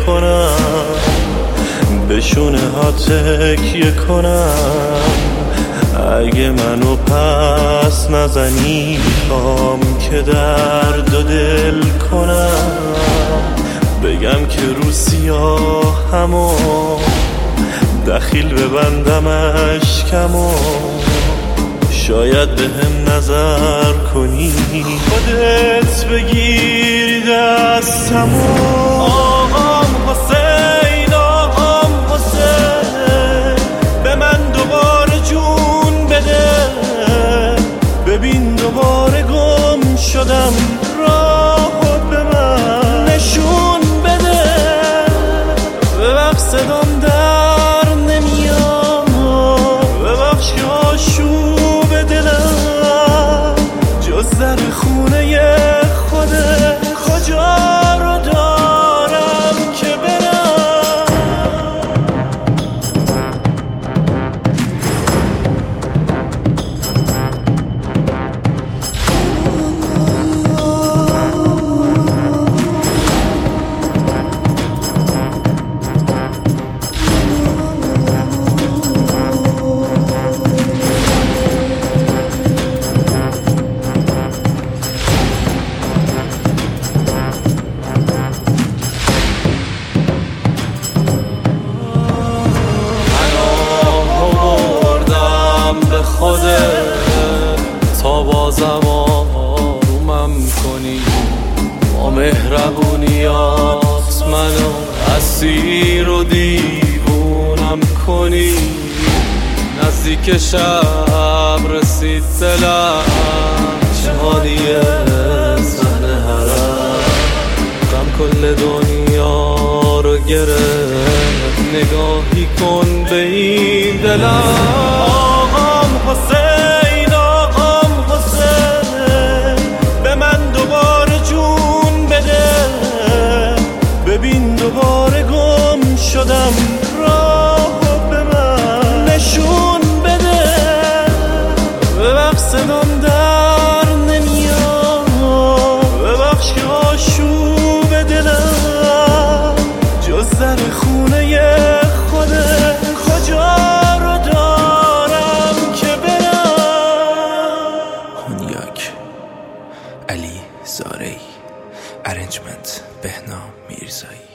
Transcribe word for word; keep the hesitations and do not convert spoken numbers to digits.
کنم، به شونه ها تکیه کنم. اگه منو پس نزنی میخوام که درد و دل کنم، بگم که رو سیاهمو دخیل ببندم اشکمو، شاید به هم نظر کنی خودت بگیری دستمو. آقام حسین، آقام حسین، به من دوباره جون بده، ببین دوباره گم شدم، راهو به من نشون بده. ببخش صدام در نمیاد، ببخش که آشوب دلم جز در خونه خوده کجا رو دارم که برم. تا بازم آرومم کنی، با مهربونیات منو اسیر و دیوونم کنی. نزدیک شب رسید دلم، شادیه زن حرم، غم کل دنیا رو گرفت. نگاهی کن به این دلم. آقام حسین، آقام حسین، به من دوباره جون بده، ببین دوباره گم شدم، راهو به من نشون بده. ببخش صدام در نمیاد، ببخش که آشوب دلم جز در خونه خوده کجا رو دارم که برم. هونیاک علی زارعی، ارنجمنت بهنام میرزایی.